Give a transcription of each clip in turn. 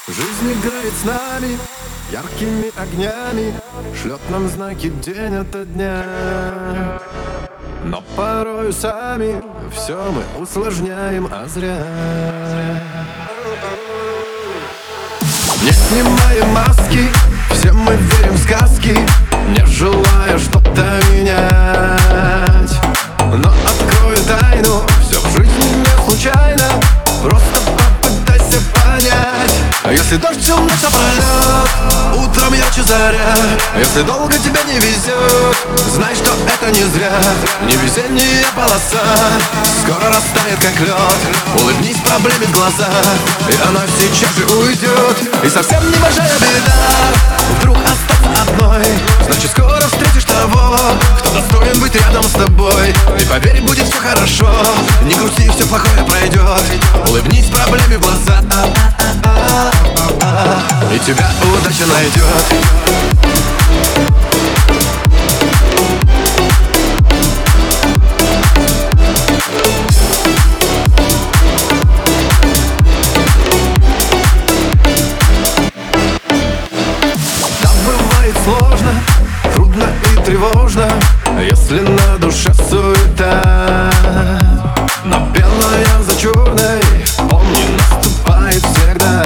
Жизнь играет с нами яркими огнями, шлет нам знаки день ото дня. Но порою сами все мы усложняем, а зря. Не снимаем маски, все мы верим в сказки, не желая что-то менять. Но открою тайну, все в жизни не случайно, просто попытайся понять. Если дождь всю ночь напролет, утром ярче заря. Если долго тебе не везет, знай, что это не зря. Невезение полоса скоро растает, как лед. Улыбнись проблеме в глаза, и она сейчас же уйдет. И совсем небольшая беда вдруг остаться одной, значит скоро встретишь того, кто достоин быть рядом с тобой. И поверь, будет все хорошо, не грусти, все плохое пройдет. Улыбнись проблеме в глаза, и тебя удача найдет. Да, бывает сложно, трудно и тревожно, если на душе суета. Но белое за черной, помни, наступает всегда.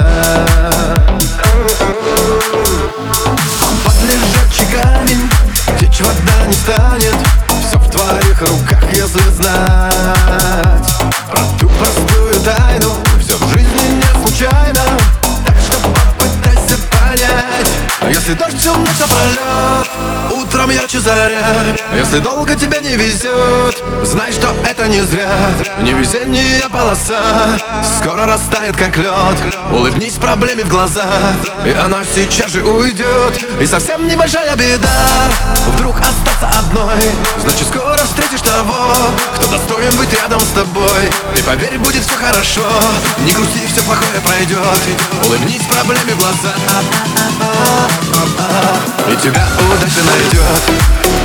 Под лежачий камень течь вода не станет, все в твоих руках, если знать про ту простую тайну. Все в жизни не случайно, так что попытайся понять. Если дождь всю ночь напролет, утром ярче заря. Если долго тебе не везет, знай, что это не зря. Невезение полоса скоро растает, как лед. Улыбнись проблеме в глаза, и она сейчас же уйдет. И совсем небольшая беда вдруг остаться одной, значит скоро встретишь того, кто достоин быть рядом с тобой. И поверь, будет все хорошо, не грусти, все плохое пройдет. Улыбнись проблеме в глаза, и тебя удача найдет.